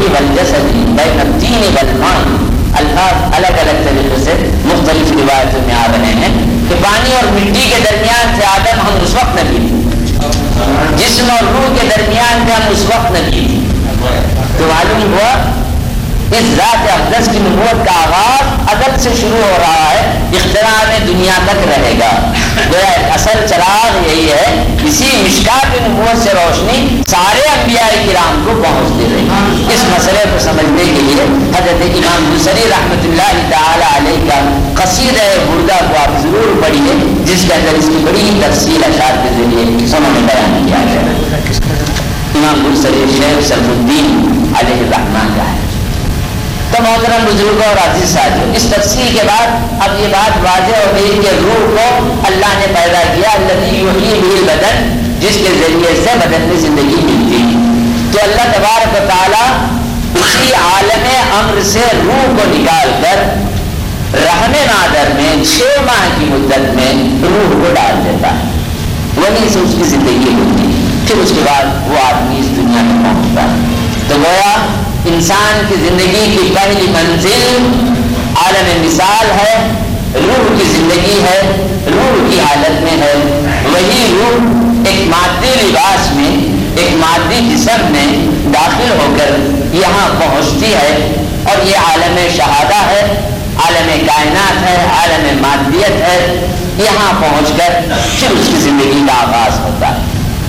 والجسد بین الدین والماء، الفاظ الگ الگ طریقے سے مختلف روایتوں میں آ رہے ہیں کہ پانی اور مٹی کے درمیان سے آدم ہم اس وقت نبی تھے، جسم اور روح کے درمیان سے ہم اس وقت نبی تھے۔ تو معلوم ہوا اس ذات اقدس کی نبوت کا آغاز ازل سے شروع ہو رہا ہے، اختراع میں دنیا تک رہے گا۔ گویا اصل چراغ یہی ہے، اسی مشکات نبوت سے روشنی سارے انبیاء کرام کو پہنچتی رہی۔ اس مسئلے کو سمجھنے کے لیے حضرت امام بوصیری رحمۃ اللہ تعالی علیہ کا قصیدہ بردہ کو آپ ضرور پڑھیے، جس کے اندر اس کی بڑی تفصیل اشعار کے ذریعے انہوں نے بیان کیا ہے۔ امام بوصیری شیخ صفی الدین علیہ الرحمٰن کا ہے۔ تو محترم بزرگوں اور عزیز ساتھیوں، اس تفصیل کے بعد اب یہ بات واضح ہو گئی کہ روح کو اللہ نے پیدا کیا، الذی یحیی بہ البدن، جس کے ذریعے سے بدن میں زندگی ملتی ہے۔ تو اللہ تبارک و تعالیٰ اسی عالم امر سے روح کو نکال کر رحم مادر میں 6 ماہ کی مدت میں روح کو ڈال دیتا ہے، وہیں سے اس کی زندگی ہوتی ہے۔ پھر اس کے بعد وہ آدمی اس دنیا میں پہنچتا ہے۔ تو گویا انسان کی زندگی کی پہلی منزل عالم مثال ہے، روح کی زندگی ہے، روح کی حالت میں ہے۔ وہی روح ایک مادی لباس میں، ایک مادی جسم میں داخل ہو کر یہاں پہنچتی ہے، اور یہ عالم شہادہ ہے، عالم کائنات ہے، عالم مادیت ہے۔ یہاں پہنچ کر پھر اس کی زندگی کا آغاز ہوتا ہے،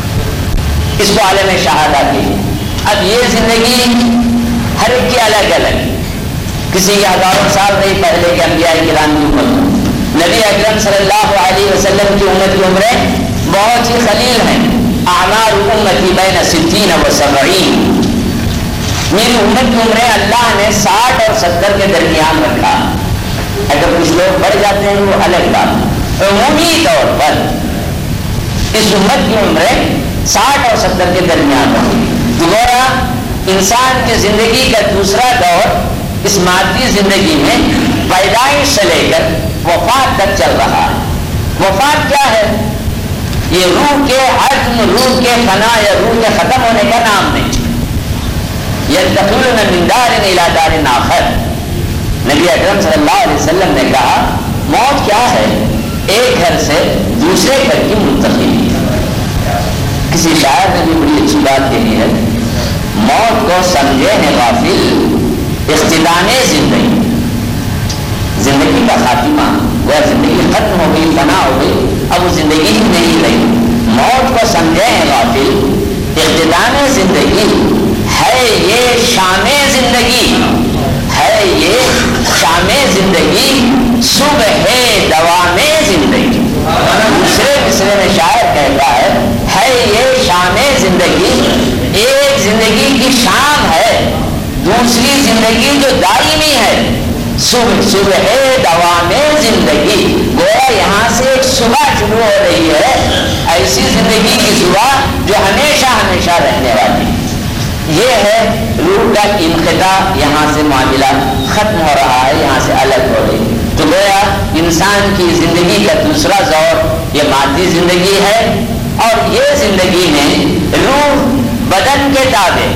اس کو عالم شہادہ کی۔ اب یہ زندگی ہر ایک کی الگ الگ، کسی کے ہزاروں سال نہیں پہلے کے انبیاء کرام کی امت، نبی اکرم صلی اللہ علیہ وسلم کی امت کی عمریں بہت ہی قلیل ہیں۔ اعمار امتی بین 60 و 70، میری امت کی عمریں اللہ نے 60 اور 70 کے درمیان رکھا۔ اگر کچھ لوگ بڑھ جاتے ہیں وہ الگ بات، عمومی طور پر اس امت کی عمریں 60 اور 70 کے درمیان رکھی۔ گویا انسان کی زندگی کا دوسرا دور اس مادی زندگی میں پیدائش سے لے کر وفات تک چل رہا ہے۔ وفات کیا ہے؟ یہ روح کے عزم، روح کے فنا یا روح کے ختم ہونے کا نام نہیں۔ ينتقلون من دار الى دار آخر، نبی اکرم صلی اللہ علیہ وسلم نے کہا موت کیا ہے؟ ایک گھر سے دوسرے گھر کی منتقلی۔ کسی شاعر نے بھی بڑی اچھی بات کہی ہے، موت کو سمجھے ہیں غافل اختتام زندگی، زندگی کا خاتمہ، وہ زندگی ختم ہو گئی، فنا ہو گئی، اب وہ زندگی ہی نہیں رہی۔ موت کو سمجھے ہیں غافل اختتام زندگی، ہے یہ شام زندگی، ہے یہ شام زندگی، صبح دوام زندگی۔ دوسرے مصرے میں شاعر کہتا ہے یہ شام زندگی، ایک زندگی کی شام ہے، دوسری زندگی جو دائمی ہے، صبح دوام زندگی۔ گویا یہاں سے ایک صبح شروع ہو رہی ہے، ایسی زندگی کی صبح جو ہمیشہ ہمیشہ رہنے والی۔ یہ ہے روح کا انقطاع، یہاں سے معاملہ ختم ہو رہا ہے، یہاں سے الگ ہو رہی۔ تو گویا انسان کی زندگی کا دوسرا دور یہ مادی زندگی ہے، اور یہ زندگی میں روح بدن کے تابع،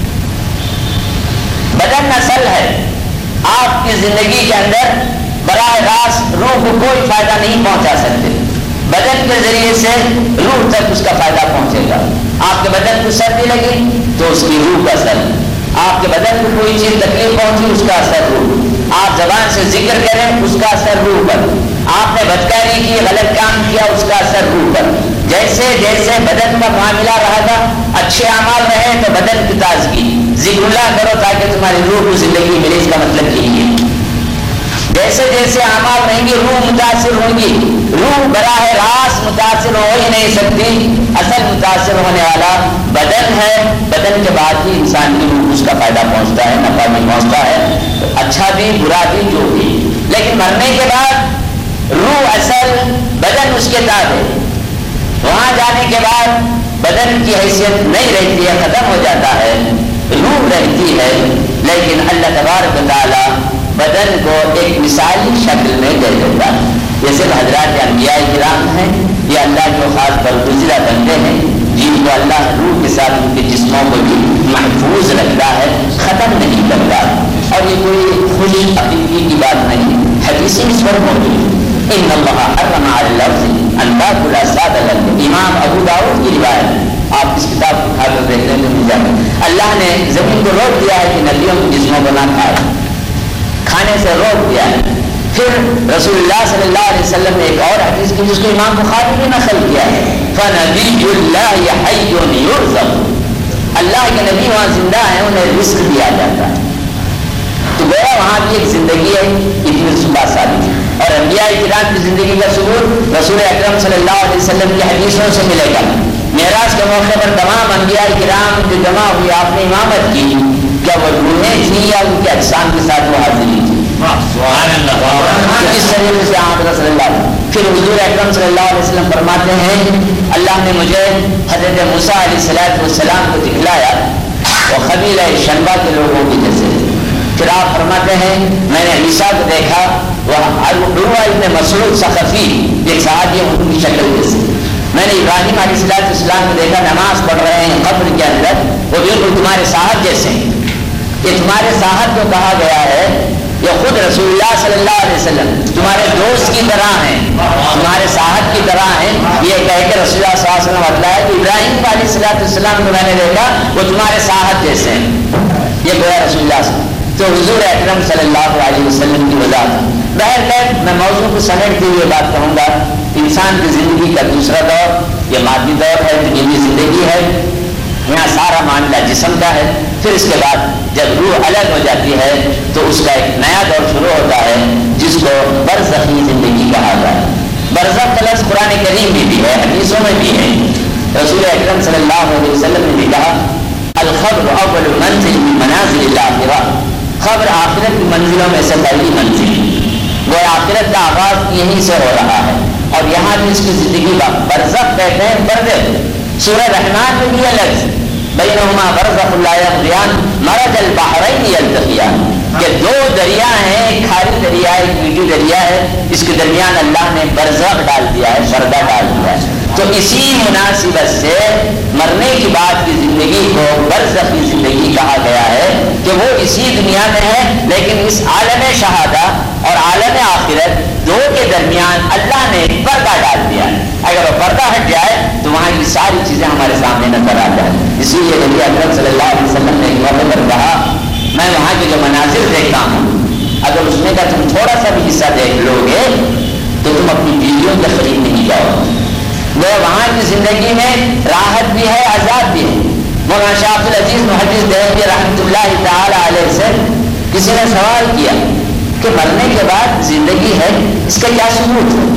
بدن نسل ہے۔ آپ کی زندگی کے اندر براہ راست روح کو کوئی فائدہ نہیں پہنچا سکتے، بدن کے ذریعے سے روح تک اس کا فائدہ پہنچے گا۔ آپ کے بدن کو سردی لگی تو اس کی روح کا اثر، آپ کے بدن کو کوئی چیز تکلیف پہنچی اس کا اثر روح، آپ زبان سے ذکر کریں اس کا اثر روح پر، آپ نے بدکاری کی، غلط کام کیا، اس کا اثر روح پر۔ جیسے جیسے بدن کا معاملہ رہا تھا، اچھے اعمال رہے تو بدن کی تازگی، ذکر اللہ کرو تاکہ تمہاری روح کو زندگی ملے، اس کا مطلب یہی ہے۔ جیسے جیسے اعمال رہیں گی روح متاثر ہوگی، روح براہ راست متاثر ہو ہی نہیں سکتی، اصل متاثر ہونے والا بدن ہے، بدن کے بعد ہی انسان کی روح اس کا فائدہ پہنچتا ہے، نفع بھی پہنچتا ہے، اچھا بھی برا بھی جو بھی۔ لیکن مرنے کے بعد روح اصل، بدن اس کے تابع، وہاں جانے کے بعد بدن کی حیثیت نہیں رہتی ہے، ختم ہو جاتا ہے، روح رہتی ہے۔ لیکن اللہ تبارک و تعالی بدن کو ایک مثالی شکل میں دے دیتا ہے۔ یہ صرف حضرات انبیاء کرام ہیں، یہ اللہ جو خاص برگزیدہ بندے ہیں جن کو اللہ روح کے ساتھ ان کے جسموں کو بھی محفوظ رکھتا ہے، ختم وہ موجود. ان اللہ حرم علی اللفظ ان تاکل اجساد الانبیاء. امام ابو داؤد کی روایت، آپ اس کتاب کو اٹھا کر دیکھ لیں تو مل جائے. اللہ نے زمین کو روک دیا ہے کہ نبیوں کے جسموں کو نہ کھائے، کھانے سے روک دیا ہے. پھر رسول اللہ صلی اللہ علیہ وسلم نے ایک اور حدیث کی جس کو امام بخاری نے نقل کیا ہے، فنبی اللہ حی یرزق. اللہ کے نبی وہاں زندہ ہیں، انہیں رزق دیا جاتا ہے. تو گویا وہاں بھی ایک زندگی ہے اتنی صبح ثابت ہے. اور انبیاء کرام کی زندگی کا ثبوت رسول اکرم صلی اللہ علیہ وسلم کی حدیثوں سے ملے گا. معراج کے موقع پر تمام انبیاء کرام جو جمع ہوئی آپ نے امامت کی، کیا وہ روحیں تھیں یا ان کے اجسام کے ساتھ وہ حاضری تھی؟ سبحان اللہ. اس طریقے سے آپ صلی اللہ علیہ وسلم پھر حضور اکرم صلی اللہ علیہ وسلم فرماتے ہیں اللہ نے مجھے حضرت موسیٰ علیہ السلام کو دکھلایا وہ قبیلہ شنبہ کے لوگوں کی جیسے. پھر آپ فرماتے ہیں میں نے عیسیٰ کو دیکھا وہ عروہ ابن مسعود ثقفی ایک صحابی ان کی شکل جیسے. میں نے ابراہیم علیہ السلام کو دیکھا نماز پڑھ رہے ہیں قبر کے اندر، وہ بالکل تمہارے صاحب جیسے ہیں. یہ تمہارے صاحب جو کہا گیا ہے یہ خود رسول اللہ صلی اللہ علیہ وسلم تمہارے دوست کی طرح ہیں، تمہارے صاحب کی طرح ہیں. یہ کہہ کے رسول اللہ صلی اللہ علیہ وسلم بتلایا کہ ابراہیم علیہ السلام کو میں نے دیکھا وہ تمہارے صاحب جیسے ہیں. یہ گویا رسول اللہ صلی اللہ علیہ وسلم. تو حضور اکرم صلی اللہ علیہ وسلم کی وضاحت. بہرکیف میں موضوع کو سمیٹتے ہوئے بات کہوں گا. انسان کی زندگی کا دوسرا دور یہ مادی دور ہے، دنیوی زندگی ہے. یہاں سارا معاملہ جسم کا ہے. پھر اس کے بعد جب روح الگ ہو جاتی ہے تو اس کا ایک نیا دور شروع ہوتا ہے جس کو برزخی زندگی کہا جاتا ہے. برزخ کا لفظ قرآن کریم میں بھی ہے، حدیثوں میں بھی ہے. رسول اکرم صلی اللہ علیہ وسلم نے بھی کہا القبر اول منزل من منازل الاخرہ. قبر آخرت کی منزلوں میں سے پہلی منزل. وہ آخرت کا آغاز یہیں سے ہو رہا ہے اور یہاں بھی اس کی زندگی کا برزخ کہتے ہیں. برزخ سورہ رحمان میں بھی الگ بینہما برزخ لا یبغیان مرج البحرین یلتقیان کہ دو دریا ہیں، ایک کھاری دریا ہے ایک میٹھی دریا ہے، اس کے درمیان اللہ نے برزخ ڈال دیا ہے، پردہ ڈال دیا ہے. تو اسی مناسبت سے مرنے کے بعد کی زندگی کو برزخی زندگی کہا گیا ہے کہ وہ اسی دنیا میں ہے لیکن اس عالم شہادہ اور عالم آخرت دو کے درمیان اللہ نے پردہ ڈال دیا ہے. اگر وہ پردہ ہٹ جائے تو وہاں کی ساری چیزیں ہمارے سامنے نظر آ جائیں. اسی لیے نبی اکرم صلی اللہ علیہ وسلم نے ایک موقع پر کہا میں وہاں کے جو مناظر دیکھتا ہوں اگر اس میں کا تم تھوڑا سا بھی حصہ دیکھ لو گے تو تم اپنی بیویوں کے قریب نہیں جاؤ. وہ وہاں کی زندگی میں راحت بھی ہے عذاب بھی ہے. مولانا شاہ عبد العزیز محدث دہلوی رحمۃ اللہ تعالی علیہ سے کسی نے سوال کیا کہ مرنے کے بعد زندگی ہے اس کا کیا ثبوت ہے؟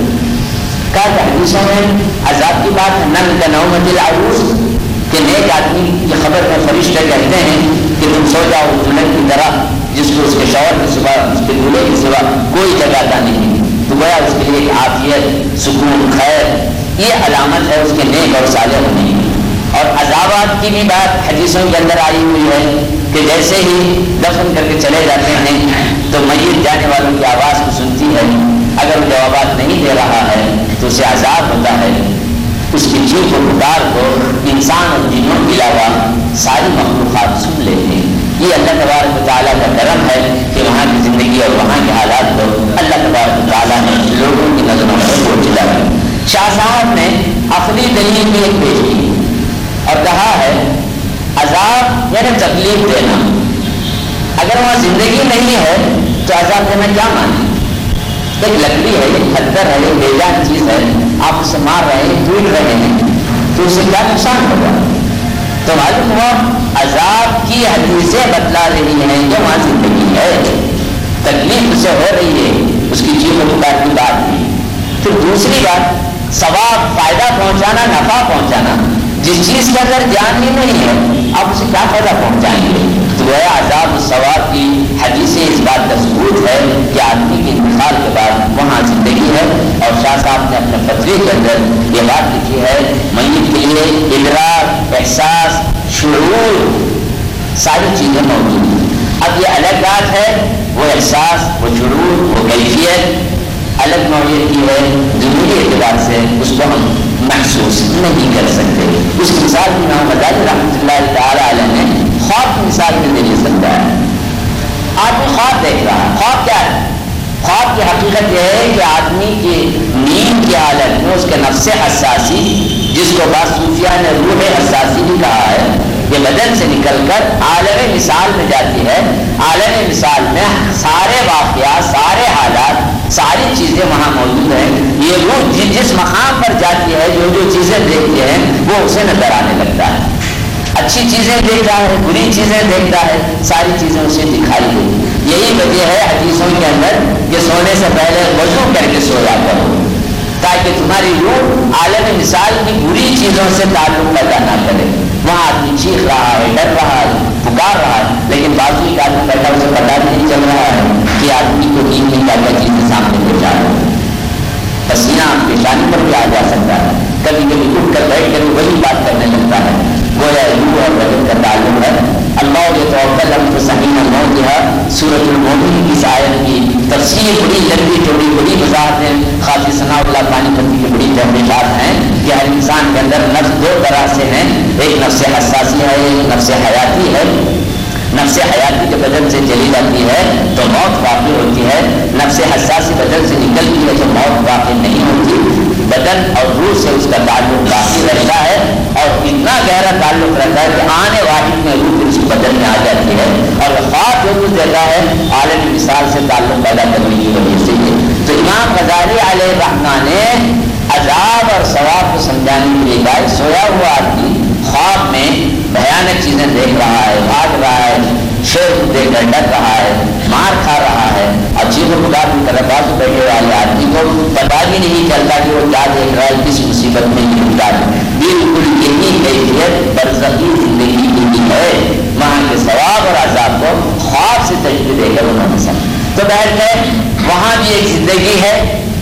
کہا کہ حدیثوں میں عذاب کی بات ہے نم کا نومت العروس کہ نیک آدمی کی خبر میں فرشتے کہتے ہیں کہ تم سو جاؤ دلہن کی طرح جس کو اس کے شوہر کی سوا اس کے دولہے کی سوا کوئی جگہ نہیں. تو گویا اس کے لیے ایک عافیت سکون خیر یہ علامت ہے اس کے نیک اور صالح ہونے کی. اور عذابات کی بھی بات حدیثوں کے اندر آئی ہوئی ہے کہ جیسے ہی دفن کر کے چلے جاتے ہیں تو میت جانے والوں کی آواز کو سنتی ہے، اگر وہ جوابات نہیں دے رہا ہے تو اسے عذاب ہوتا ہے. اس کی چیخ و پکار کو انسان اور جنوں کے علاوہ ساری مخلوقات سن لیتے ہیں. یہ اللہ تبارک و تعالیٰ کا کرم ہے کہ وہاں کی زندگی اور وہاں کے حالات کو اللہ تبارک و تعالیٰ نے لوگوں کی نظروں پر پہنچا ہے. شاہ صاحب نے عقلی دلیل بھی ایک پیش کی اور کہا ہے عذاب یعنی تکلیف دینا. اگر وہاں زندگی نہیں ہے تو عذاب دینا کیا مانے؟ ایک لکڑی ہے، ایک پتھر ہے، ایک بے جان چیز ہے، آپ اسے مار رہے ہیں ٹوٹ رہے ہیں تو اس سے کیا نقصان ہوگا؟ تو معلوم ہوا عذاب کی حدیثیں بتلا رہی ہیں کہ وہاں زندگی ہے، تکلیف اسے ہو رہی ہے، اس کی چیز و پکار کی بات بھی. پھر دوسری بات ثواب فائدہ پہنچانا نفع پہنچانا. جس چیز کے اندر جان ہی نہیں ہے آپ اسے کیا فائدہ پہنچائیں گے؟ تو گویا عذاب و ثواب کی حدیثیں اس بات کا ثبوت ہے کہ آدمی کے انتقال کے بعد وہاں زندگی ہے. اور شاہ صاحب نے اپنے فتوے کے اندر یہ بات لکھی ہے میت کے لیے ادراک احساس شعور ساری چیزیں موجود ہیں. اب یہ الگ بات ہے وہ احساس وہ شعور وہ کیفیت الگ نوعیت کی ہے، ضروری اعتبار سے اس کو ہم محسوس نہیں کر سکتے. اس کی مثال بھی امام غزالی رحمۃ اللہ تعالی علیہ نے خواب کی مثال کے ذریعے سمجھایا ہے. آدمی خواب دیکھ رہا ہے، خواب کیا ہے؟ خواب کی حقیقت یہ ہے کہ آدمی کی نیند کی حالت میں اس کے نفس حساسی، جس کو بعض صوفیہ نے روح حساسی بھی کہا ہے، یہ بدن سے نکل کر عالم مثال میں جاتی ہے۔ عالم مثال میں سارے واقعات، سارے حالات، ساری چیزیں وہاں موجود ہیں۔ یہ روح جس مقام پر جاتی ہے، جو جو چیزیں دیکھتی ہے وہ اسے نظر آنے لگتا ہے۔ اچھی چیزیں دیکھ رہا ہے، بری چیزیں دیکھ رہا ہے، ساری چیزیں اسے دکھائی دیں۔ یہی وجہ ہے حدیثوں کے اندر کہ سونے سے پہلے وضو کر کے سویا کرو، تاکہ تمہاری روح عالم مثال کی بری چیزوں سے تعلق پیدا نہ کرے۔ وہاں آدمی چیخ رہا ہے، ڈر رہا ہے، پکار رہا ہے، لیکن بازو ایک آدمی بیٹھا اسے پتا نہیں چل رہا ہے کہ آدمی کو نیند میں کیا کیا چیزیں سامنے پہنچا رہا ہے۔ پسینہ پیشانی پر بھی آ جا سکتا ہے، کبھی کبھی اٹھ کر بیٹھ کر وہی بات کرنے لگتا ہے۔ گویا روح اور بدن کا تعلق ہے۔ اللہ یتوفی الانفس حین موتہا، سورۃ المومن کی آیت کی تفسیر بڑی لمبی چوڑی، بڑی وضاحت ہے۔ خاصی ثناء اللہ پانی پتی کی بڑی تحقیقات ہیں کہ ہر انسان کے اندر نفس دو طرح سے ہیں، ایک نفس حساسی ہے، ایک نفس حیاتی ہے۔ نفس حیاتی کے بدن سے چلی جاتی ہے تو موت واقع ہوتی ہے، نفس حساسی بدن سے نکلتی ہے تو موت واقع نہیں ہوتی۔ بدن اور روح سے اس کا تعلق باقی رہتا ہے، اور اتنا گہرا تعلق رہتا ہے کہ آنے واحد میں روح اس بدن میں آ جاتی ہے، اور خواب جو کچھ دیتا ہے عالم مثال سے تعلق پیدا کرنے کی وجہ سے ہے۔ تو امام غزالی علیہ الرحمٰن نے عذاب اور ثواب کو سمجھانے کے لیے کہا، سویا ہوا آدمی خواب میں بھیانک چیزیں دیکھ رہا ہے، بھاگ رہا ہے، شیر دیکھ کر ڈر رہا ہے، مار کھا رہا ہے، اور چیزوں کو کی طرف بازو بیٹھے والے آدمی کو پتا بھی نہیں چلتا کہ وہ کیا دیکھ رہا ہے، کس مصیبت میں گرفتار ہے۔ بالکل یہی کیفیت برزخی زندگی کی بھی ہے۔ وہاں کے ثواب اور عذاب کو خواب سے تجربے دے کر انہوں نے سمجھا۔ تو بہرکیف وہاں بھی ایک زندگی ہے،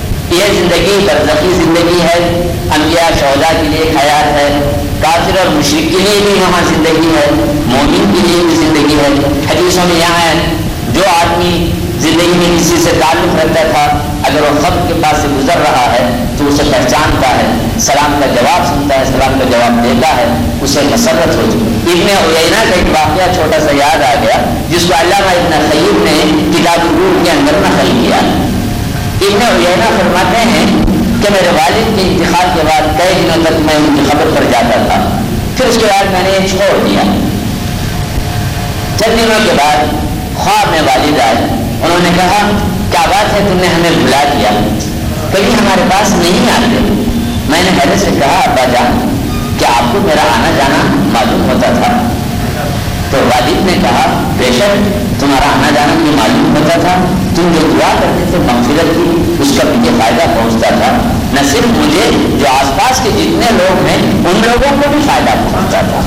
یہ زندگی برزخی زندگی ہے۔ انبیاء شہداء کے لیے ایک حیات ہے، کافر اور مشرک کے لیے بھی وہاں زندگی ہے، مومن کے لیے بھی زندگی ہے۔ حدیثوں میں یہاں ہے جو آدمی زندگی میں کسی سے تعلق رکھتا تھا، اگر وہ خبر کے پاس سے گزر رہا ہے تو اسے پہچانتا ہے، سلام کا جواب سنتا ہے، سلام کا جواب دیتا ہے، اسے مسرت ہوتی ہے۔ ابن عیینہ کا ایک واقعہ چھوٹا سا یاد آ گیا، جس کو علامہ ابن قیم نے کتاب الروح کے اندر نقل کیا۔ ابن عیینہ فرماتے ہیں کہ میرے والد کے انتقال کے بعد کئی دنوں تک میں ان کی خبر پر جاتا تھا، پھر اس کے بعد میں نے یہ چھوڑ دیا۔ چند دنوں کے بعد خواب میں والد آئے، انہوں نے کہا کیا بات ہے تم نے ہمیں بلا دیا، کبھی ہمارے پاس نہیں آتے۔ میں نے حیرت سے کہا ابا جان کیا آپ کو میرا آنا جانا معلوم ہوتا تھا؟ تو والد نے کہا بے شک تمہارا آنا جانا مجھے معلوم ہوتا تھا، تم جو دعا کرتے تھے مغفرت کی اس کا مجھے فائدہ پہنچتا تھا، نہ صرف مجھے جو آس پاس کے جتنے لوگ ہیں ان لوگوں کو بھی فائدہ پہنچتا تھا۔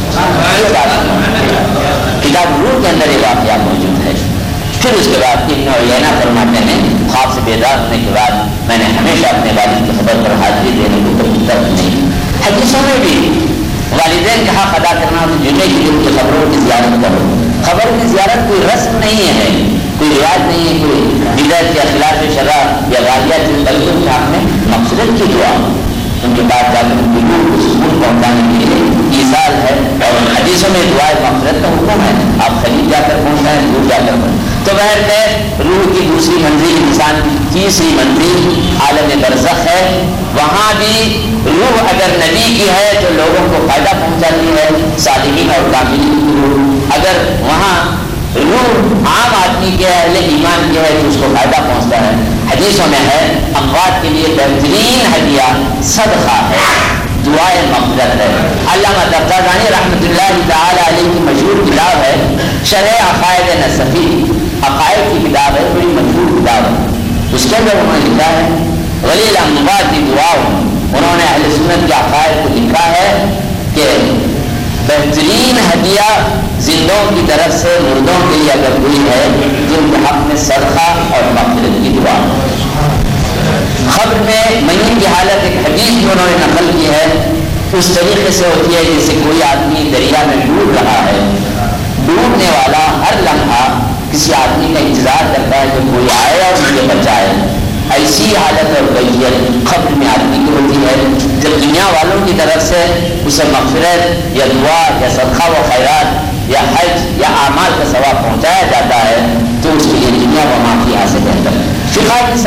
کتاب روح کے اندر یہ واقعہ موجود ہے۔ پھر اس کے بعد ابن عیینہ فرماتے ہیں خواب سے بیدار ہونے کے بعد میں نے ہمیشہ اپنے والد کی خبر پر حاضری دینے کو کبھی ترک نہیں۔ حدیثوں میں بھی والدین کا حق ادا کرنا تو جمعے کی دن کی خبروں کی زیارت کرو۔ خبر کی زیارت کوئی رسم نہیں ہے، کوئی رواج نہیں ہے، کوئی بدعت یا خلاف شرع یا غالیات، بلکہ ان کے حق میں مغفرت کی دعا، ان کے پاس جا کر ان کی روح کو سکون پہنچانے کے لیے ایصال ہے۔ اور حدیثوں میں دعائے مغفرت کا حکم ہے، آپ خلیج جا کر پہنچنا ہے، دور جا کر پہنچنا۔ تو بہرکیف روح کی دوسری منزل انسان کی تیسری منزل عالم برزخ ہے۔ وہاں بھی روح اگر نبی کی ہے تو لوگوں کو فائدہ پہنچاتی ہے، صالحین اور کاملین کی روح۔ اگر وہاں روح عام آدمی کے اہل ایمان کی ہے تو اس کو فائدہ پہنچتا ہے۔ حدیثوں میں ہے اموات کے لیے بہترین ہدیہ صدقہ ہے، دعائے مغفرت ہے۔ علامہ تفتازانی رحمۃ اللہ تعالی علیہ کی مشہور کتاب ہے شرح عقائد نصفی، عقائد کی کتاب ہے، بڑی مشہور کتاب ہے۔ اس کے اندر انہوں نے لکھا ہے ولی الاموات کی دعا، انہوں نے اہل سنت کے عقائد کو لکھا ہے کہ بہترین ہدیہ زندوں کی طرف سے مردوں کے لیے اگر کوئی ہے تو ان کے حق میں صدقہ اور مغفرت کی دعا۔ خبر میں میت کی حالت ایک حدیث جو انہوں نے نقل کی ہے اس طریقے سے ہوتی ہے جیسے کوئی آدمی دریا میں ڈوب رہا ہے، ڈوبنے والا ہر لمحہ کسی آدمی کا انتظار کرتا ہے کہ کوئی آئے اور مجھے بچائے۔ ایسی حالت اور کیفیت خبر میں آدمی کی ہوتی ہے۔ جب دنیا والوں کی طرف سے اسے مغفرت یا دعا یا صدقہ و خیرات یا حج یا اعمال کا ثواب پہنچایا جاتا ہے تو اس کے لیے دنیا و معافی حاصل ہے۔ فقہ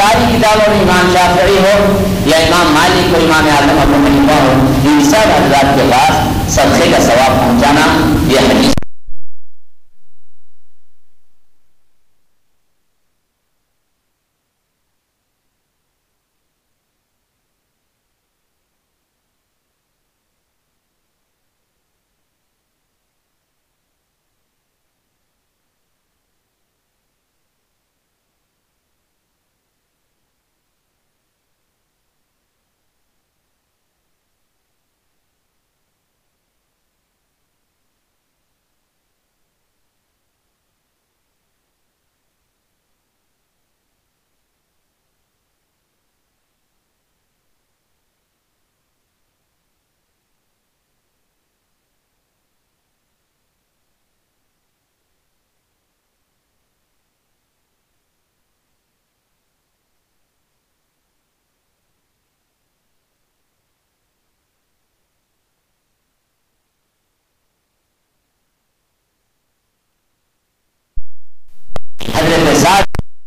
بخاری کتاب اور امام شافعی ہو یا امام مالک اور امام اعظم ابو حنیفہ ہو، ان سب حضرات کے پاس صدقے کا ثواب پہنچانا یہ حدیث حضرت سعد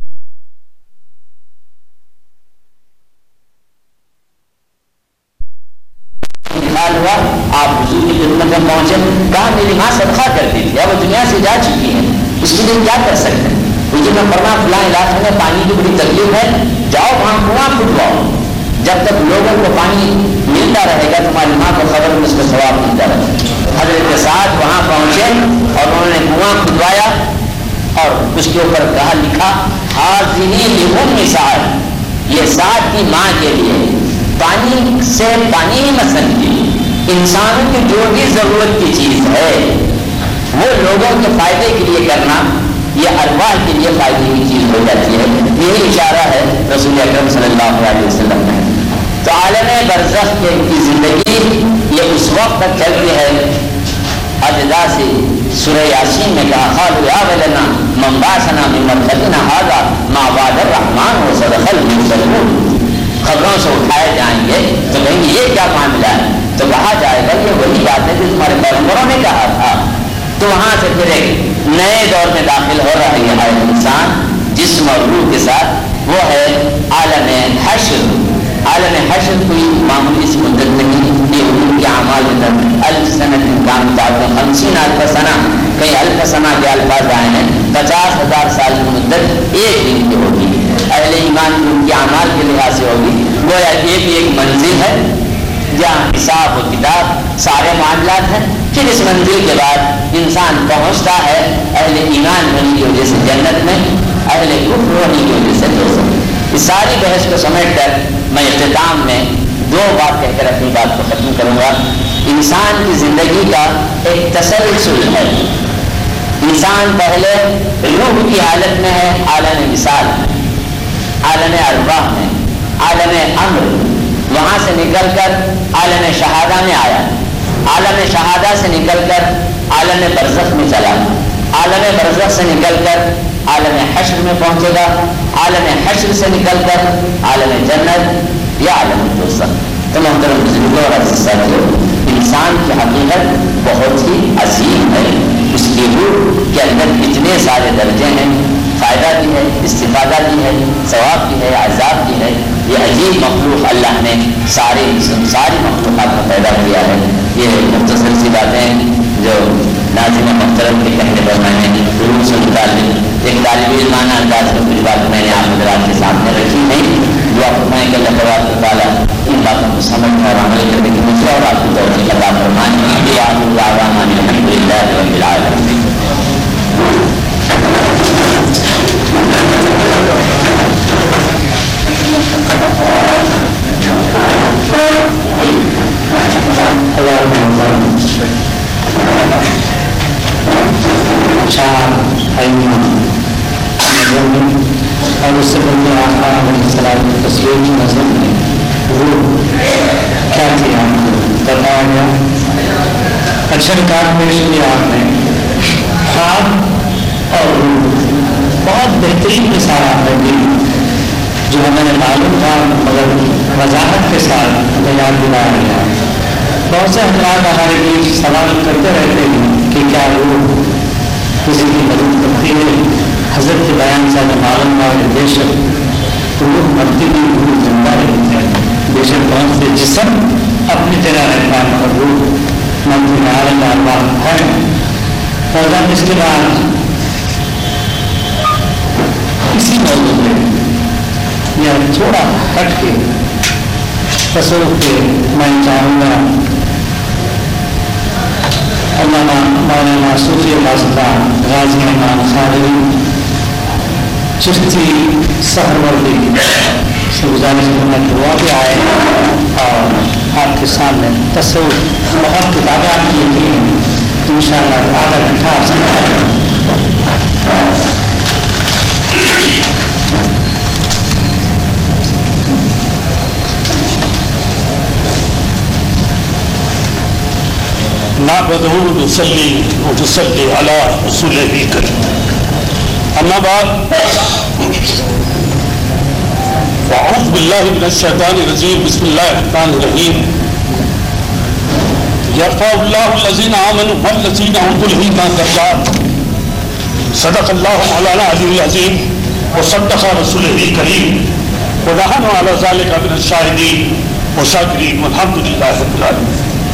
انتقال ہوا، آپ حضور کی خدمت میں پہنچے، کہا میری ماں صدقہ کرتی تھی، اب وہ دنیا سے جا چکی ہے، اس کے لیے کیا کر سکتے ہیں؟ مجھے میں فرما فلاں علاقے میں پانی کی بڑی تکلیف ہے، جاؤ وہاں کنواں کھدواؤ، جب تک لوگوں کو پانی ملتا رہے گا تمہاری ماں کو خبر میں اس کا ثواب ملتا رہے گا۔ حضرت سعد وہاں پہنچے اور انہوں نے کنواں کھدوایا اور اس کے اوپر کہا لکھا حاضری لأم سعد، یہ سعد کی ماں کے لیے پانی سے پانی ہی مسن کی انسانوں کی جو بھی ضرورت کی چیز ہے وہ لوگوں کے فائدے کے لیے کرنا یہ ارواح کے لیے فائدے کی چیز ہو جاتی ہے۔ یہی اشارہ ہے رسول اکرم صلی اللہ علیہ وسلم نے۔ تو عالم برزخ کی زندگی یہ اس وقت تک چلتی ہے، ابتدا سے سورہ یاسین میں کہا قالوا یا ویلنا من بعثنا من مرقدنا هذا ما وعد الرحمن وصدق المرسلون، خبروں سے اٹھائے جائیں گے تو کہیں گے یہ کیا معاملہ ہے، تو کہا جائے گا یہ وہی بات ہے جو تمہارے پیغمبروں نے کہا تھا۔ تو وہاں سے پھر ایک نئے دور میں داخل ہو رہا ہے انسان جسم اور روح کے ساتھ، وہ ہے عالم حشر۔ عالم حشر کوئی معمولی سی مدت نہیں، یہ ان کے اعمال میں الف سنت کام چاہتے ہیں 50,000 سنہ، کئی الف سنہ کے الفاظ آئے ہیں، 50,000 سال کی مدت ایک دن کی ہوگی، اہل ایمان کی ان کے اعمال کے لحاظ سے ہوگی۔ گویا یہ بھی ایک منزل ہے جہاں حساب و کتاب سارے معاملات ہیں، پھر اس منزل کے بعد انسان پہنچتا ہے اہل ایمان ہونے کی وجہ سے جنت میں، اہل کفر ہونے کی وجہ سے دوزخ۔ اس ساری بحث کو سمیٹ کر میں اختتام میں دو بات کہہ کر اپنی بات کو ختم کروں گا۔ انسان کی زندگی کا ایک تسلسل ہے، انسان پہلے روح کی حالت میں ہے، عالم مثال میں، عالم ارواح میں، عالم امر، وہاں سے نکل کر عالم شہادہ میں آیا، عالم شہادہ سے نکل کر عالم برزخ میں چلا، عالم برزخ سے نکل کر عالم حشر میں پہنچے گا، عالم حشر سے نکل کر عالم جنت یا عالم دوزخ۔ تو محترم بزرگوں اور عزیز ساتھیوں، انسان کی حقیقت بہت ہی عظیم ہے، اس کی روح کے اندر اتنے سارے درجے ہیں، فائدہ بھی ہے، استفادہ بھی ہے، ثواب بھی ہے، عذاب بھی ہے۔ یہ عجیب مخلوق اللہ نے ساری مخلوقات کو پیدا کیا ہے۔ یہ مختصر سی باتیں جو ناظرین محترم کے کہنے پر میں نے روح سے متعلق ایک طالب علمانہ انداز میں کچھ بات میں نے آپ حضرات کے سامنے رکھی نہیں، جو آپ فرمائیں کہ اللہ تبارک و تعالیٰ ان باتوں کو سمجھنے اور عمل کرنے کی مجھے اور آپ کو توفیق عطا فرمائے۔ یہ آپ الحمد للہ رب العالمین۔ اور اس سے بلکہ آقا علیہ السلام کی تصویر کی نظر میں روح کیا تھی آپ کو بتایا گیا۔ اچھا کار پیش کیا آپ نے، خواب اور روح بہت بہترین مثال آپ نے دی جو ہمیں معلوم تھا مگر وضاحت کے ساتھ ہمیں یاد دلایا گیا۔ بہت سے حضرات ہمارے بیچ سوال کرتے رہتے ہیں کہ کیا روح کسی کی مدد کرتی ہے۔ حضرت کے بیان سے ہمیں معلوم ہوا کہ بے شک روح مرتی بھی روح زندہ رہتی ہے. بے شک بہت سے جسم اپنی طرح رہتا ہے مگر روح مرتی عالم ارواح ہے. اور اس کے بعد اسی موضوع میں یا تھوڑا ہٹ کے تصوف کے میں چاہوں گا علامہ مولانا صوفی واسطہ غازی امام خالدی چشتی سہروردی سے گزارش کرنا کہ وہ بھی آئے اور آپ کے سامنے تصوف بہت کتابیں آپ کی لکھی ہیں ان شاء اللہ آدھا گھنٹہ آپ سے نعبده ونصلي وتصلي على رسوله الكريم. أما بعد فأعوذ بالله من الشيطان الرجيم. بسم الله الرحمن الرحيم. يرفع الله الذين آمنوا والذين أوتوا العلم درجات. صدق الله مولانا العلي العظيم وصدق رسوله الكريم ونحن على ذلك من الشاهدين والشاكرين والحمد لله رب العالمين.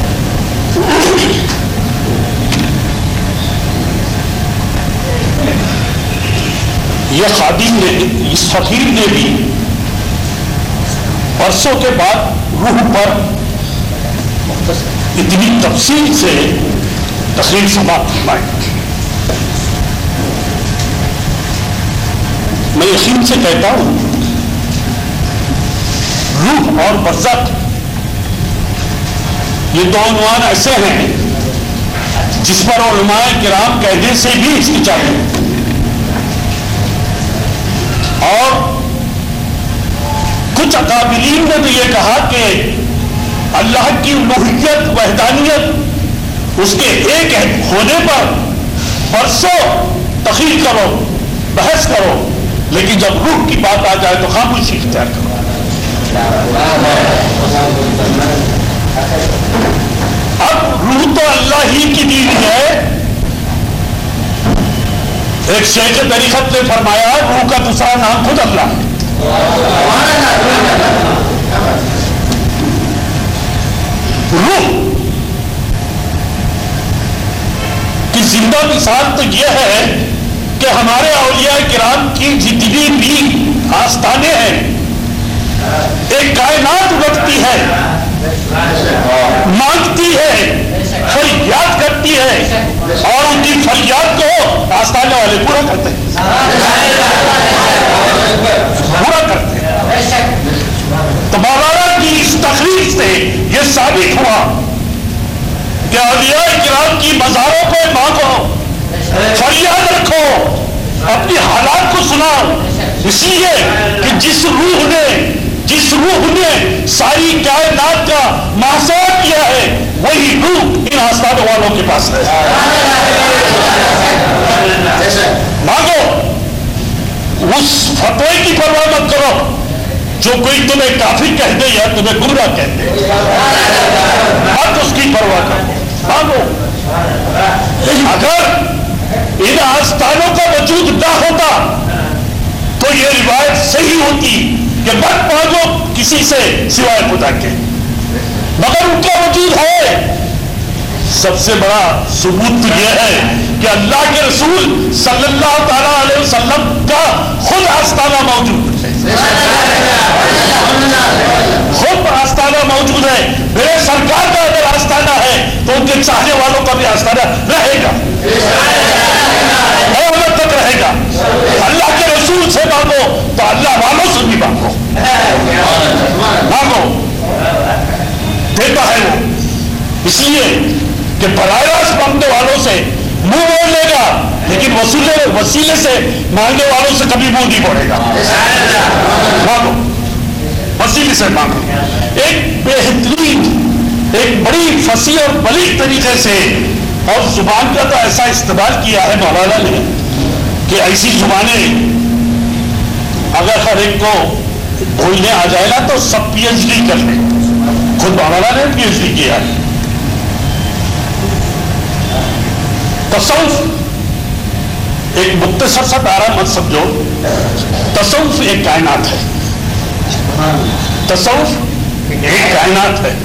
یہ خادم نے اس فقیر نے بھی برسوں کے بعد روح پر اتنی تفصیل سے تقریر سماعت فرمائی. میں یقین سے کہتا ہوں روح اور برزخ یہ دو عنوان ایسے ہیں جس پر علماء کرام کہنے سے بھی ہچکچاتے ہیں. اور کچھ اکابرین نے تو یہ کہا کہ اللہ کی الوہیت وحدانیت اس کے ایک ہونے پر برسوں تقریر کرو بحث کرو لیکن جب روح کی بات آ جائے تو خاموشی اختیار کرو. اب روح تو اللہ ہی کی دین ہے. ایک شیخ طریقت نے فرمایا روح کا دوسرا نام خود اللہ ہے. روح کی زندہ مثال تو یہ ہے کہ ہمارے اولیاء کرام کی جتنی بھی آستانے ہیں ایک کائنات اٹھتی ہے مانگتی ہے فریاد کرتی ہے اور ان کی فریاد کو آستانے والے پورا کرتے ہیں تو مولانا کی اس تقریر سے یہ ثابت ہوا کہ اولیاء کرام کی مزاروں کو مانگو فریاد رکھو اپنی حالات کو سناؤ اس لیے کہ جس روح نے ساری کائنات کا محاسبہ کیا ہے وہی روح ان آستانوں والوں کے پاس ہے. مانگو اس فتوے کی پرواہ مت کرو جو کوئی تمہیں کافر کہہ دے یا تمہیں گمراہ کہہ دے مت اس کی پرواہ کرو مانگو. اگر ان آستانوں کا وجود نہ ہوتا تو یہ روایت صحیح ہوتی کہ مت مانگو کسی سے سوائے خدا کے مگر ان کا وجود ہے. سب سے بڑا ثبوت یہ ہے کہ اللہ کے رسول صلی اللہ تعالی علیہ وسلم کا خود آستانہ موجود ہے خود آستانہ موجود ہے. میرے سرکار کا اگر آستانہ ہے تو ان کے چاہنے والوں کا بھی آستانہ رہے گا قیامت تک رہے گا. اللہ کے رسول سے مانگو تو اللہ والوں سے بھی مانگو دیتا ہے وہ اس لیے کہ براہ راست مانگنے والوں سے منہ موڑ لے گا لیکن وسیلے سے مانگنے والوں سے کبھی منہ نہیں موڑے گا. مانگو وسیلے سے مانگو. ایک بہترین ایک بڑی فصیح اور بلیغ طریقے سے اور زبان کا تو ایسا استعمال کیا ہے مولانا نے کہ ایسی زبانیں اگر ہر ایک کو بولنے آ جائے گا تو سب پی ایچ ڈی کر لیں. خود مولانا نے پی ایچ ڈی کیا ہے. تصوف ایک مختصر سا دائرہ مت سمجھو. تصوف ایک کائنات ہے تصوف ایک کائنات ہے،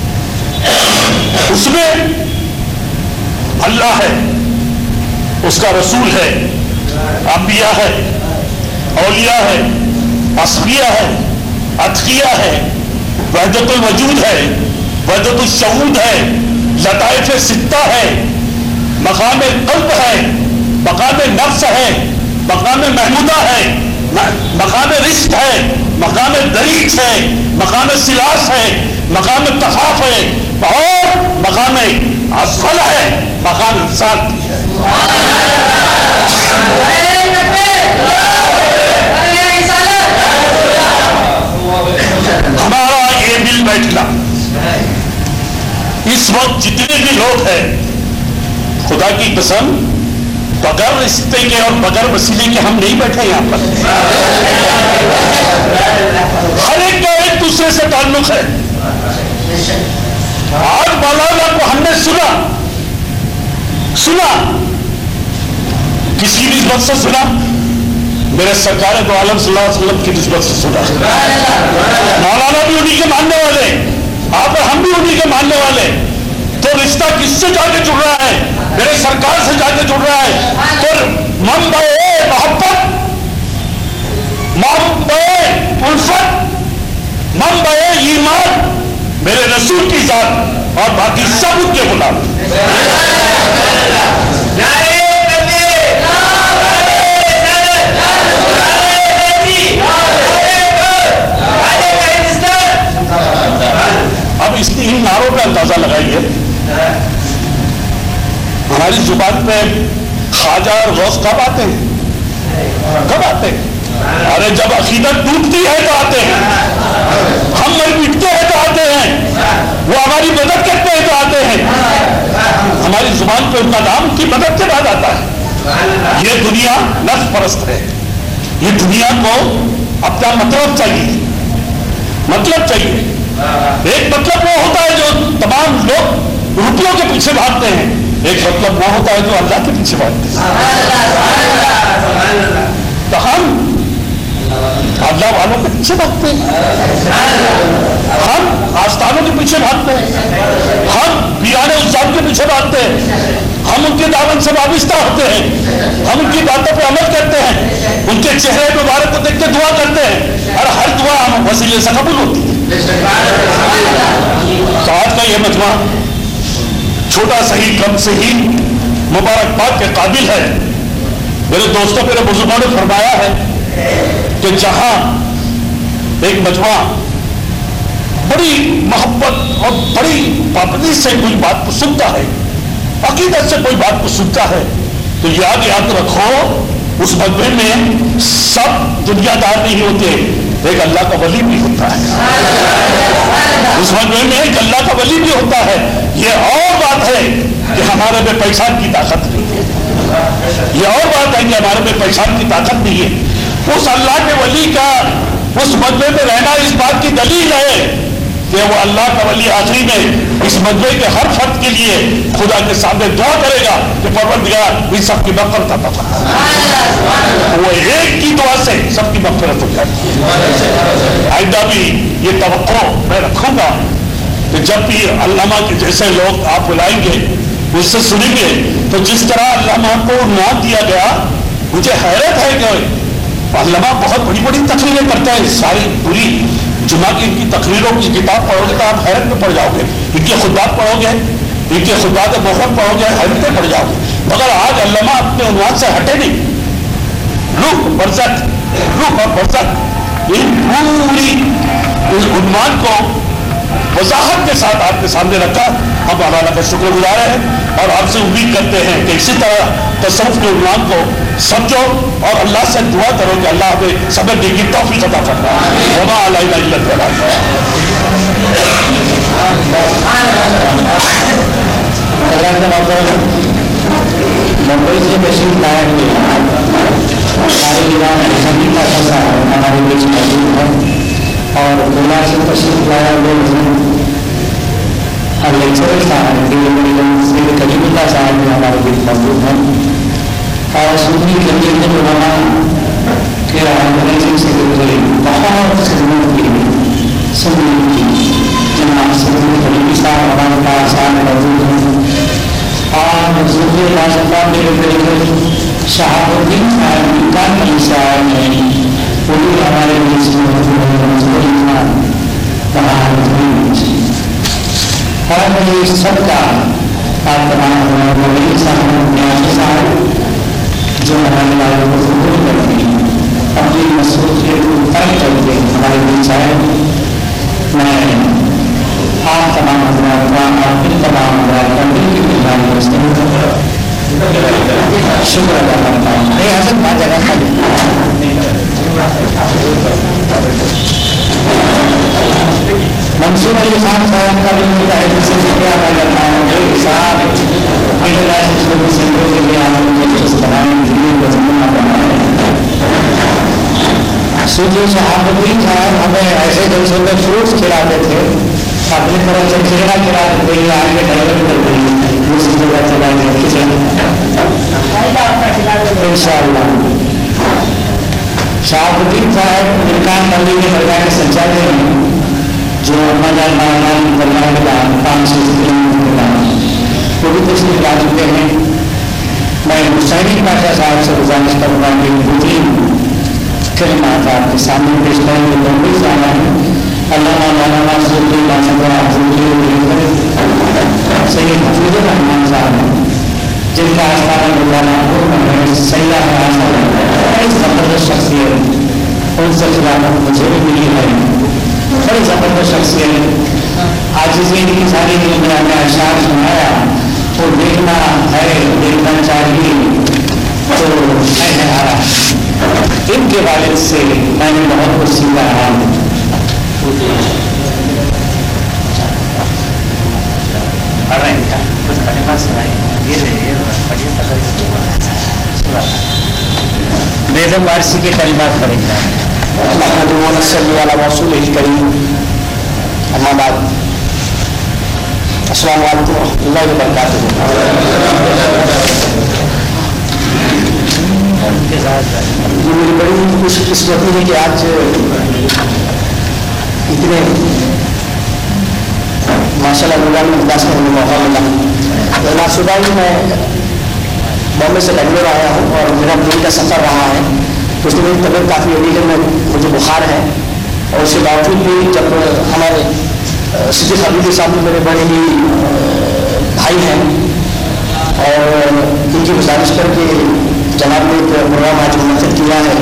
اس میں اللہ ہے، اس کا رسول ہے، انبیاء ہے، اولیاء ہے، اصفیاء ہے، اتقیاء ہے، وحدت الوجود ہے، وحدت الشہود ہے، لطائف ستہ ہے، مقام قلب ہے، مقام نفس ہے، مقام محمودہ ہے، مقام رزق ہے، مقام دریچ ہے، مقام سلاس ہے، مقام تخاف ہے، اور مقام اصل ہے، مقام انسان کی ہے۔ ہمارا یہ مل بیٹھنا اس وقت جتنے بھی لوگ ہیں، خدا کی قسم بغیر رشتے کے اور بغیر وسیلے کے ہم نہیں بیٹھے یہاں پر، ہر ایک کا ایک دوسرے سے تعلق ہے۔ آج مولانا کو ہم نے سنا کس کی نسبت سے سنا؟ میرے سرکار دو عالم صلی اللہ علیہ وسلم کی نسبت سے سنا۔ مولانا بھی انہی کے ماننے والے، آپ اور ہم بھی انہی کے ماننے والے، تو رشتہ کس سے جا کے جڑ رہا ہے؟ میرے سرکار سے جا کے جڑ رہا ہے۔ تو منبع محبت، منبع الفت، منبع ایمان میرے رسول کی ذات اور باقی سب ان کے غلام۔ اب اس کی ان نعروں کا اندازہ لگائیے، ہماری زبان پہ خواجہ اور غوث کب آتے ہیں؟ کب آتے ہیں؟ ارے جب عقیدت ٹوٹتی ہے تو آتے ہیں، ہم مر مٹتے ہیں تو آتے ہیں، وہ ہماری مدد کرتے ہیں تو آتے ہیں۔ ہماری زبان پہ ان کا نام کی مدد کے بعد آتا ہے۔ یہ دنیا نفس پرست ہے، یہ دنیا کو اپنا مطلب چاہیے، مطلب چاہیے۔ ایک مطلب وہ ہوتا ہے جو تمام لوگ روپیوں کے پیچھے بھاگتے ہیں، ایک مطلب وہ ہوتا ہے جو اللہ کے پیچھے بھاگتے ہیں۔ تو ہم اللہ والوں کے پیچھے بھاگتے ہیں، ہم آستانوں کے پیچھے بھاگتے ہیں، ہم پیرانے استاد کے پیچھے بھاگتے ہیں، ہم ان کے دامن سے وابستہ ہوتے ہیں، ہم ان کی باتوں پہ عمل کرتے ہیں، ان کے چہرے مبارک کو دیکھ کے دعا کرتے ہیں، اور ہر دعا ہم وسیلے سے قبول ہوتی ہے۔ تو آج کا یہ مجمع چھوٹا صحیح کم صحیح مبارکباد کے قابل ہے۔ میرے دوستوں، میرے بزرگوں نے فرمایا ہے کہ جہاں ایک مجمع بڑی محبت اور بڑی پابندی سے کوئی بات کو سنتا ہے، عقیدت سے کوئی بات کو سنتا ہے، تو یاد رکھو اس مجمع میں سب دنیا دار نہیں ہوتے، ایک اللہ کا ولی بھی ہوتا ہے، اس مجمع میں ایک اللہ کا ولی بھی ہوتا ہے۔ یہ اور بات ہے کہ ہمارے میں پہچان کی طاقت نہیں ہے، یہ اور بات ہے کہ ہمارے میں پہچان کی طاقت نہیں ہے۔ اس اللہ کے ولی کا اس مجمع میں رہنا اس بات کی دلیل ہے کہ وہ اللہ کا ولی آخری میں اس مجمع کے ہر فرد کے لیے خدا کے سامنے دعا کرے گا کہ پروردگار ان سب کی مغفرت عطا فرما۔ وہ ایک کی دعا سے سب کی مغفرت ہو جاتی ہے۔ آئندہ بھی یہ توقع میں رکھوں گا کہ جب بھی علامہ کے جیسے لوگ آپ بلائیں گے، اس سے سنیں گے، تو جس طرح علامہ کو نام دیا گیا، مجھے حیرت ہے کہ علامہ بہت بڑی بڑی تقریریں کرتا ہے، ساری پوری جمعہ کی ان کی تقریروں کی کتاب پڑھو گے تو آپ حیرت میں پڑ جاؤ گے، ان کے خطبات پڑھو گے، ان کے خطبات محرم پڑھو گے، حیرت میں پڑ جاؤ گے۔ مگر آج علامہ اپنے عنوان سے ہٹے نہیں، روح برزخ، روح اور برزخ، ان پوری اس عنوان کو وضاحت کے ساتھ آپ کے سامنے رکھا۔ ہم مولانا کا شکر گزار ہیں اور آپ سے امید کرتے ہیں کہ اسی طرح تصوف کے عنوان کو سمجھو اور اللہ سے دعا کرو کہ اللہ ہمیں سمجھنے کی توفیق عطا فرمائے۔ وما علینا الا البلاغ۔ ممبئی سے تشریف لائے ہوئے ہمارے ایران سبھی کا خاصا ہمارے بیچ موجود ہے، اور گولا سے تشریف لایا ہوئے لیکچرر صاحب کریم اللہ صاحب بھی ہمارے بیچ موجود ہیں، اور سنی کمیٹی علماء کے آرگنائزنگ سیکرٹری بہت خدمت शहाबुद्दीन साहब का तीसरा है वो भी हमारे देश में और सबका जो हमारे लालों को कबूल करते हैं अपनी मसरूफियत को तय करके हमारे बीच आए। मैं आप तमाम हज़रात का आप इन तमाम हज़रात का दिल की मेहरबानी शुक्र अदा करता हूँ। नहीं हसन बात जगह मंसूर अली खान साहब का भी मुद्दा है जिससे शुक्रिया अदा करता हूँ। साहब इंटरनेशनल सेंटर के लिए सूजी शहाबुद्दीन साहब हमें ऐसे जलसों में फ्रूट्स खिलाते थे, अपनी तरफ से खिला खिलाते थे, आगे डाइवर्ट कर दी दूसरी जगह चला गया इंशाअल्लाह। शहाबुद्दीन साहब इरकान मंदिर के दरगाह के संचालक हैं जो अम्माजान बाबाजान दरगाह के बाद 500 किलोमीटर के बाद वो भी तशरीफ ला चुके हैं। मैं हुसैनी पाशा साहब से गुजारिश करूँगा कि बुद्धिन कलिमात आपके सामने पेश करेंगे। लंबी जाना है अल्लाह मौलाना सैयद हफीजुर रहमान साहब जिनका आस्थाना गुरुदानापुर में सैया है बड़ी ज़बरदस्त शख्सियत उनसे खिलाफत मुझे भी मिली है। बड़ी ज़बरदस्त शख्सियत आजिज़ी की सारी दुनिया में अशार सुनाया वो देखना है देखना चाहिए तो मैं आ रहा। इनके वालिद से मैंने बहुत कुछ सीखा है। बेदम वारसी के कलिमात पढ़ेंगे। अम्माबाद अस्सलाम वालेकुम रहमतुल्लाहि व बरकातुहू। मेरी बड़ी खुशकिस्मती है कि आज इतने माशाल्लाह नूरानी अंदाज में हमें मौका मिला। वरना सुबह ही मैं बॉम्बे से बेंगलोर आया हूँ और मेरा दिल्ली का सफ़र रहा है तो उसमें मेरी तबीयत काफ़ी अभी है, मुझे बुखार है और उसके बावजूद भी जब हमारे सिद्दीक़ हबीबी साहब मेरे बड़े ही भाई हैं और इनकी गुजारिश करके जनाब ने एक प्रोग्राम आज मुनक़िद किया है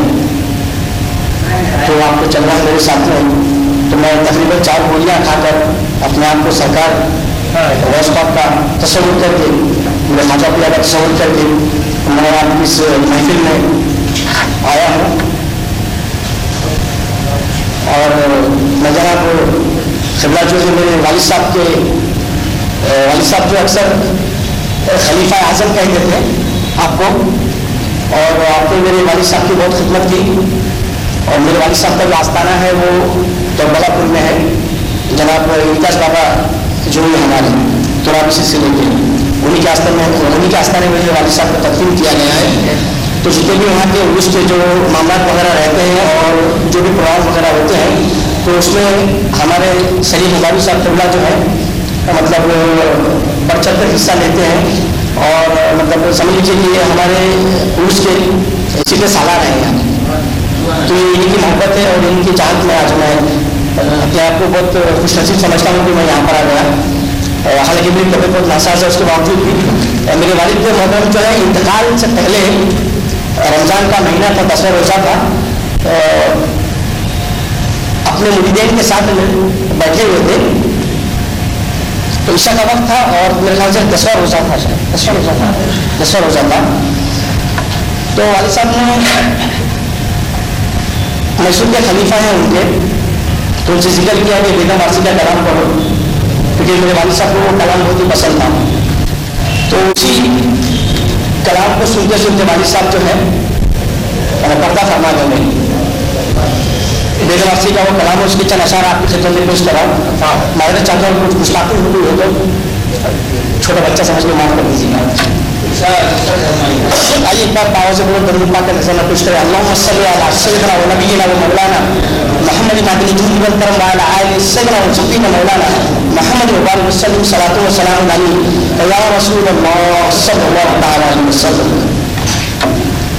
तो आपको चलना है मेरे साथ में। तो मैं तकरीबन 4 गोलियाँ खाकर अपने आप को सरकार वॉइस पॉप का तस्वुर करके मेरे खाजा पिया का तस्वुर करके मैं आप इस महफिल में आया हूँ और मैं जनाब खिबला जो है मेरे वालिद साहब जो अक्सर खलीफा आज़म कहते थे आपको और आपने मेरे वालिद साहब की बहुत खिदमत की और मेरे वालिद साहब का जो आस्थाना है वो दौलतपुर में है। जनाब इम्तियाज़ बाबा जो है हमारे तुराबी सिलसिले के उन्हीं के आस्थाने में मेरे वालिद साहब को तकसीम किया गया है। तो जितने भी वहाँ के उर्स के जो मामला वगैरह रहते हैं और जो भी प्रोग्राम वगैरह होते हैं तो उसमें हमारे सलीम मुबारक साहब तबला जो है मतलब बढ़ चढ़ कर हिस्सा लेते हैं और मतलब समझ लीजिए कि हमारे उर्स के सीधे सालार हैं यहाँ। तो ये इनकी मोहब्बत है और इनकी चाहत में आज मैं अपने आप को बहुत खुशनसीब समझता हूँ कि मैं यहाँ पर आ गया। हालांकि मेरी तबीयत बहुत नासाज है उसके बावजूद भी मेरे वालिद के मोहब्बत जो है इंतकाल से पहले रमज़ान का महीना था, 10वां रोज़ा था, अपने मुरीदैन के साथ बैठे हुए थे तो ईशा का वक्त था और मेरे ख्याल से 10वां रोज़ा था, 10वां रोज़ा था। तो वालिद साहब ने मैसूर के खलीफा हैं उनके तो उनसे जिक्र किया कि बेगम वारसी का कलाम पढ़ो क्योंकि मेरे वालिद साहब को वो कलाम बहुत ही पसंद था। तो उसी कलाम को सुनते सुनते वालिद साहब जो है पर्दा फरमा गए। बेगम वारसी का वो कलाम है उसके चंद अशार आपकी खिदमत में पेश करा। मैं चाहता हूँ कुछ गुस्ताखी हो गई हो तो छोटा बच्चा समझ के माफ कर दीजिएगा। आइए एक बार बाबा से बोलो दरूद पाक का नज़र पेश करें। अल्लाहुम्मा सल्ली अला सय्यिदिना व नबिय्यिना व मौलाना मुहम्मद नाबिल जुंद वल करम व अला आलि सय्यिदिना व सफ़ीना मौलाना मुहम्मद व बारिक वसल्लम सलातो व सलाम अलैहि या रसूलल्लाह सल्लल्लाहु अलैहि वसल्लम।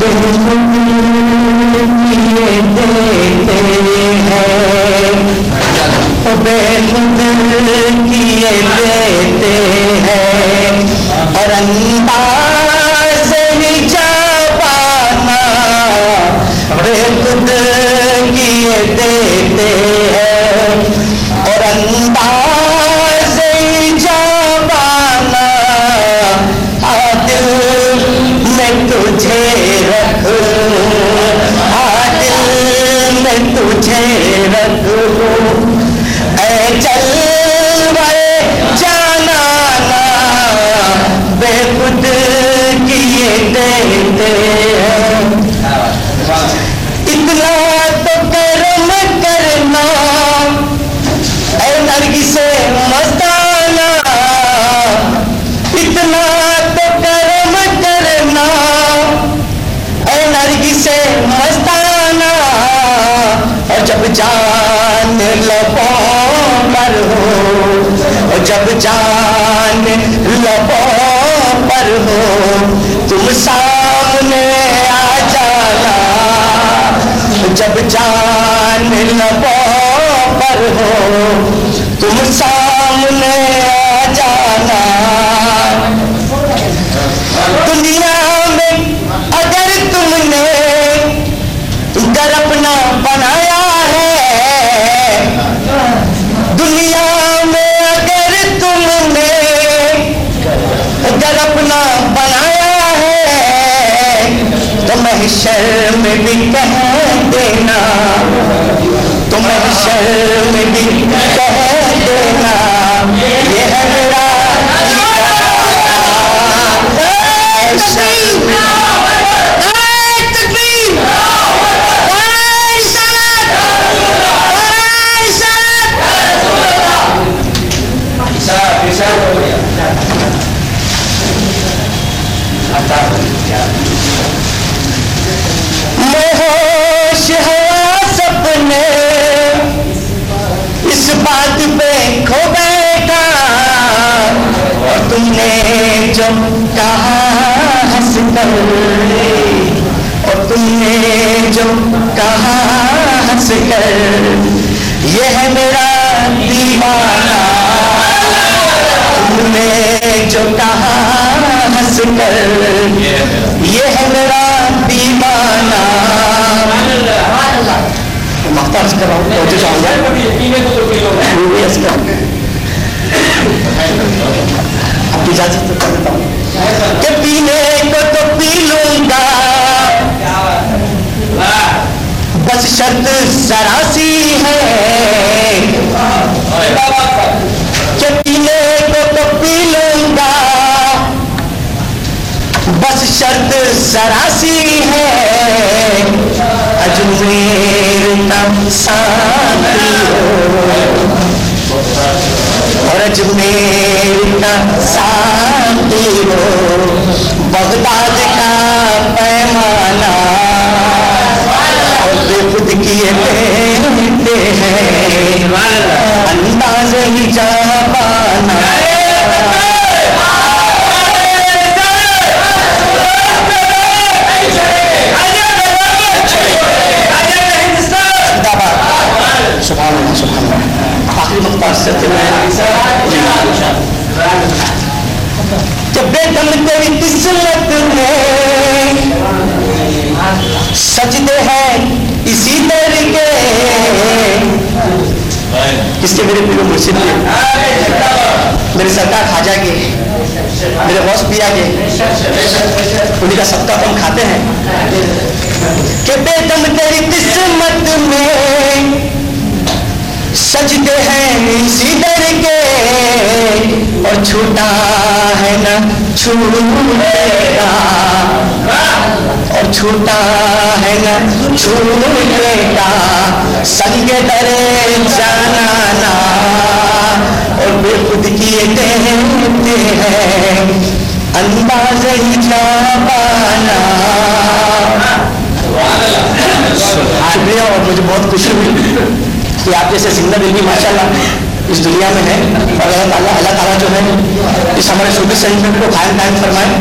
اللہ تعالیٰ جو ہے اس ہمارے صوفی سنگت کو قائم فرمائے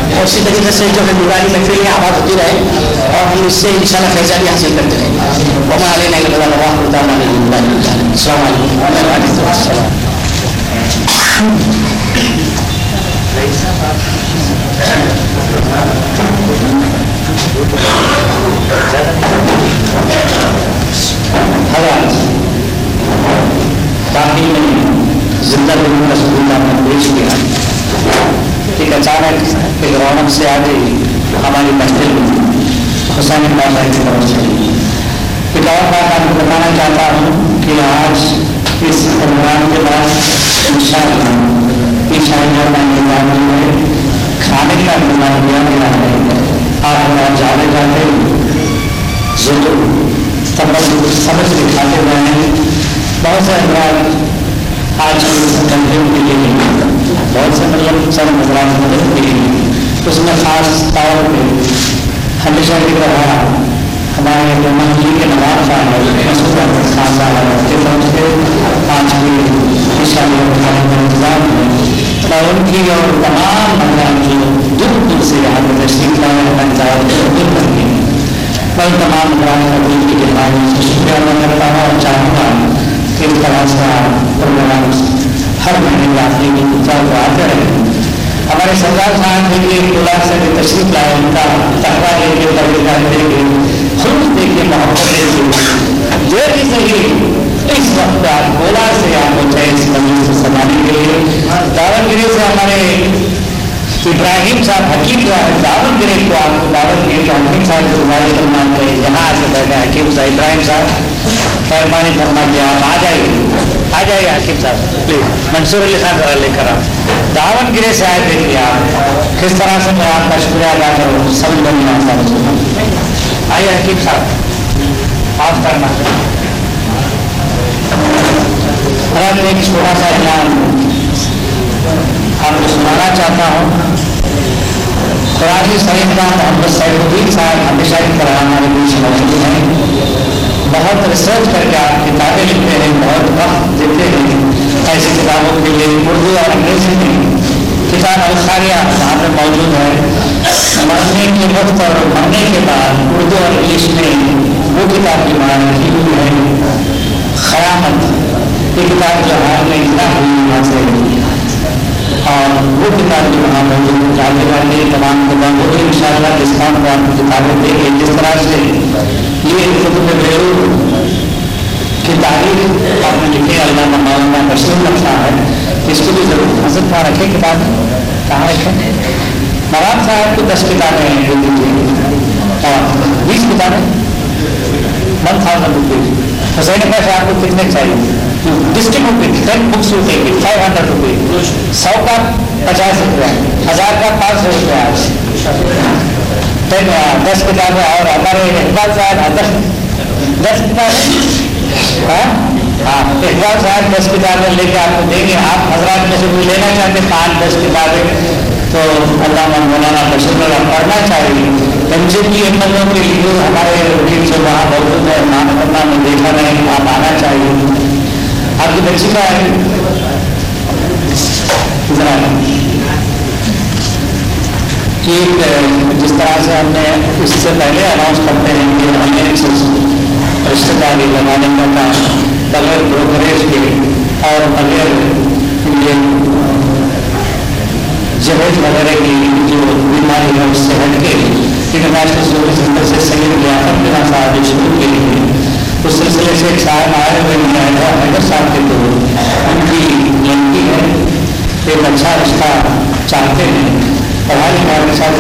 اور اسی طریقے سے جو ہے نورانی محفل میں آباد ہوتی رہے اور ہم اس سے انشاءاللہ فیضان بھی حاصل کرتے رہیں. وما علینا الا البلاغ السلام علیکم حضرات. باقی میں زندہ دن رسول اللہ نے پیش کیا ایک اچانک ایک رونق سے آ گئی ہماری مسجد میں حسین بادشاہ کی طرف سے. ایک اور بات آپ کو بتانا چاہتا ہوں کہ آج اس پروگرام کے بعد انشاءاللہ کھانے کا انتظام کیا گیا ہے. آپ جانے جاتے ضرور سمجھ کے کھاتے ہوئے ہیں. بہت سے افراد آج کنٹرول کے لیے بہت سے مطلب سر نظرات مدد کے لیے اس میں خاص طور پہ ہمیشہ کی طرح ہمارے جی کے نواب صاحب مسعود احمد خان صاحب کے طرف سے آج کی انشاءاللہ کھانے کا انتظام ہے. اور ان کی اور تمام مہمان جو دور دور سے یہاں پر تشریف لائے ہیں میں تمام افراد کا دل کی گہرائی سے شکریہ ادا کرتا ہوں اور چاہوں گا کہ اس طرح سے پروگرام ہر مہینے میں آخری کی اتوار کو آتے رہے. ہمارے سردار صاحب کے لیے بلا سے تشریف لائے ان کا تقوا لے کے تربیت دے کے خود دیکھیے محبت دے کے جو بھی صحیح اس وقت آپ بولا سے آپ کو چاہے اس مجلس سے سنانے کے لیے دعوت گری سے ہمارے ابراہیم صاحب حکیم دعوت گری کو آپ کو دعوت کی تو حکیم صاحب کو گزارش کرنا چاہیے یہاں آ کے بیٹھے حکیم صاحب ابراہیم صاحب مہربانی فرما کے آپ آ جائیے حکیم صاحب پلیز. منصور علی خان ذرا لے کر آپ دعوت گرے سے آئے دیکھیے آپ کس طرح سے میں آپ کا شکریہ ادا کروں سمجھ بنی آتا ہوں. آئیے حکیم صاحب آپ کرنا. ایک چھوٹا سا اعلان آپ کو سنانا چاہتا ہوں. قرآن سعید کا محمد سعید الدین صاحب ہمیشہ کی طرح ہمارے بیچ موجود ہیں. بہت ریسرچ کر کے آپ کتابیں لکھتے ہیں بہت وقت دیتے ہیں ایسی کتابوں کے لیے. اردو اور انگریزی میں کتاب الخاریہ وہاں پہ موجود ہے. مرنے کے وقت اور مرنے کے بعد اردو اور انگلش میں وہ کتاب کی معنی لکھی ہوئی ہے خیامت. یہ کتاب جو حال میں اطلاع ہوئی وہاں سے اور وہ کتاب جو وہاں موجود جانے والے تمام کتابوں کو انشاءاللہ ڈسکاؤنٹ پر آپ کو کتابیں دیں گے. جس طرح سے یہ کتب بیرون کی تاریخ آپ نے لکھے علامہ مولانا بشیر رکھا ہے اس کو بھی ضرور حضرت کہاں رکھے کتابیں کہاں رکھیں. نواب صاحب کو 10 کتابیں دے دیجیے اور 20 کتابیں 1000 روپیز. حسین کا صاحب کو کتنے چاہیے ڈسٹریبیوٹ 10 بکس ہو گئی 500 روپیز. 100 کا 50 روپیہ 1000 کا 500 روپیہ 10 کتابیں. اور ہمارے اقبال صاحب 10 کتابیں ہاں اقبال صاحب 10 کتابیں لے کے آپ کو دیں گے. آپ حضرات میں سے کوئی لینا چاہتے 5-10 کتابیں تو علامہ مولانا بشیر اللہ پڑھنا چاہیے. MJP MLO کے لیے ہمارے وکیل سے وہاں موجود ہے. نام پڑھنا میں دیکھا نہیں آپ آنا چاہیے. آپ کی بچی کا ہے جس طرح سے ہم نے اس سے پہلے اناؤنس کرتے ہیں کہ ہمیں رشتہ داری لگانے کا کام بغیر بروکریج کے اور بغیر یہ جہیز وغیرہ کی جو بیماری ہے اس سے ہٹ کے انٹرنیشنل سروس سینٹر سے سید لیاقت بنا صاحب شروع کے لیے اس سلسلے سے ایک صاحب آئے ہوئے حیدر صاحب کے تو ان کی لڑکی ہے ایک اچھا رشتہ چاہتے ہیں. پڑھائی لکھائی کے ساتھ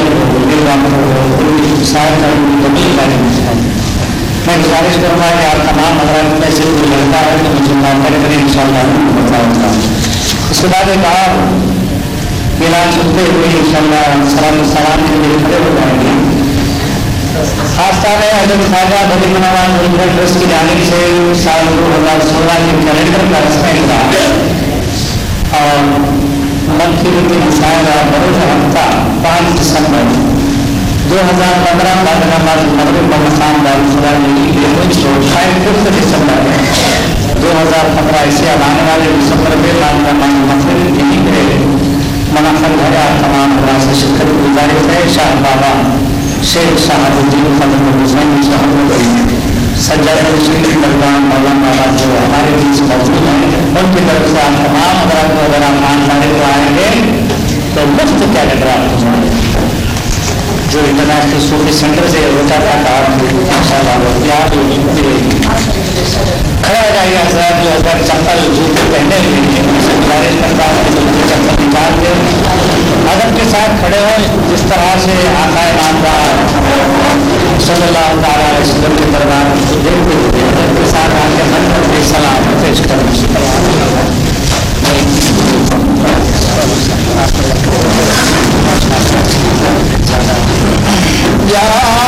میں گزارش کروں گا کہ آپ تمام حضرات میں سے کوئی لڑکا ہے تو مجھے موقع کریں انشاءاللہ بتاؤں گا. اس کے بعد ایک آپ اعلان سنتے ہوئے انشاءاللہ سلام کے لیے کھڑے ہو جائیں گے. خاص طور پر حضرت خواجہ غریب نواز ویلفیئر ٹرسٹ کی جانب سے سال 2016 کے کیلنڈر کا رسم اقرار اور منفرد مشاہدہ بروز ہفتہ 5 دسمبر 2015 بعد نماز مغرب بمقام دارالفضا شاید 5 دسمبر 2015 اسے اب آنے والے دسمبر میں بعد نماز مغرب یہیں پہ منعقد ہے آپ تمام حضرات سے شرکت کی گزارش ہے شاہ بابا شیخ صاحب الدین ختم الحسین صاحب سجاد شریف مردان مولانا بابا جو ہمارے بیچ موجود ہیں ان کی طرف سے آپ تمام حضرات کو اگر آپ خاندان کو آئیں گے تو مفت کیلیگراف ہمارے جو انٹرنیشنل صوفی سینٹر سے ہوتا تھا کام کھڑا ہو جائیے حضرات جو اگر چپل جوتے پہنے ہوئے ہیں گزارش کرتا ہے جوتے چپل نکال کے ادب کے ساتھ کھڑے ہوں جس طرح سے آقا نامدار صلی اللہ تعالیٰ علیہ وسلم کے دربار کو دیکھتے ہوئے ادب کے ساتھ آ کے منت کے سلام پیش کرنا